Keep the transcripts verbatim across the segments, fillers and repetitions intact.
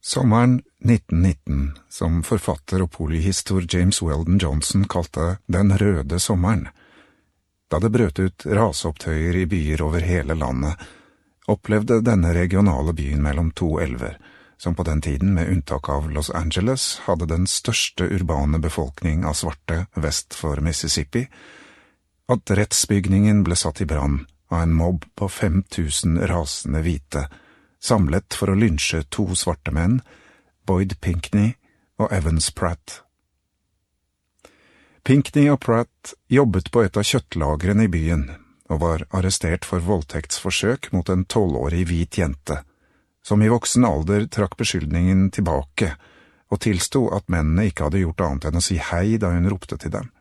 Sommeren nitten nitten, som forfatter og polyhistor James Weldon Johnson kalte den røde sommeren, da det brøt ut raseopptøyer i byer over hele landet, opplevde denne regionale byen mellom to elver, som på den tiden med unntak av Los Angeles hadde den største urbane befolkning av svarte vest for Mississippi, at rettsbygningen ble satt i brann av en mobb på fem tusen rasende hvite, samlet for å lynsje to svarte menn, Boyd Pinckney og Evans Pratt. Pinckney og Pratt jobbet på et av kjøttlagrene i byen, og var arrestert for voldtektsforsøk mot en tolvårig hvit jente, som i voksen alder trakk beskyldningen tilbake, og tilsto at mennene ikke hadde gjort annet enn å si hei da hun ropte til dem.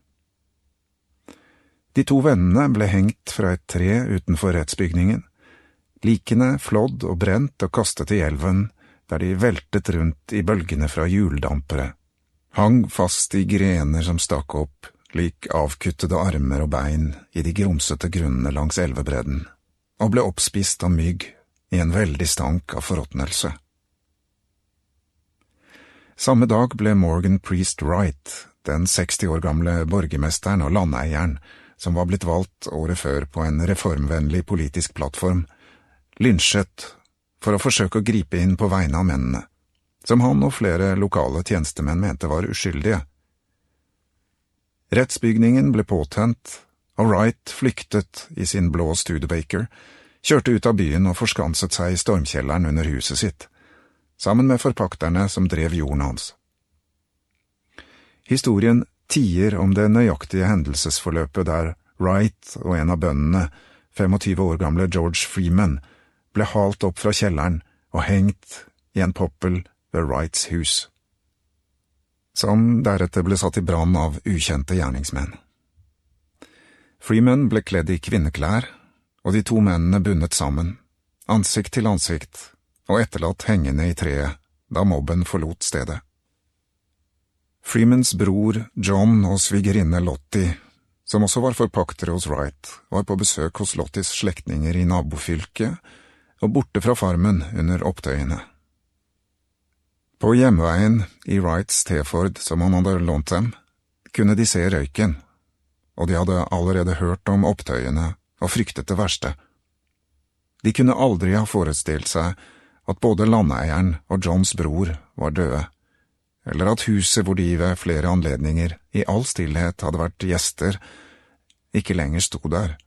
De to vennene ble hengt fra et tre utenfor rettsbygningen, likene flådd og brent og kastet i elven, der de veltet rundt i bølgene fra hjuldampere, hang fast i grener som stakk opp, lik avkuttede armer og bein i de grumsete grunnene langs elvebredden, og ble oppspist av mygg i en veldig stank av forråtnelse. Samme dag ble Morgan Priest Wright, den seksti år gamle borgermesteren og landeieren, som var blitt valgt året før på en reformvennlig politisk plattform, lynsjet for å forsøke å gripe inn på vegne av mennene, som han og flere lokale tjenestemenn mente var uskyldige. Rettsbygningen ble påtent, og Wright flyktet i sin blå Studebaker, kjørte ut av byen og forskanset seg i stormkjelleren under huset sitt, sammen med forpakterne som drev jorden hans. Historien tier om det nøyaktige hendelsesforløpet der Wright og en av bøndene, tjuefem år gamle George Freeman, ble halt opp fra kjelleren og hengt i en poppel ved Wrights hus, som deretter ble satt i brann av ukjente gjerningsmenn. Freeman ble kledd i kvinneklær, og de to mennene bundet sammen, ansikt til ansikt, og etterlatt hengende i treet da mobben forlot stedet. Freemans bror John og svigerinne Lottie, som også var forpaktere hos Wright, var på besøk hos Lotties slektninger i nabofylket, og borte fra farmen under opptøyene. På hjemveien i Wrights T-Ford som han hadde lånt dem, kunne de se røyken, og de hadde allerede hørt om opptøyene og fryktet det verste. De kunne aldri ha forestilt seg at både landeieren og Johns bror var døde, eller at huset hvor de ved flere anledninger i all stillhet hadde vært gjester, ikke lenger sto der.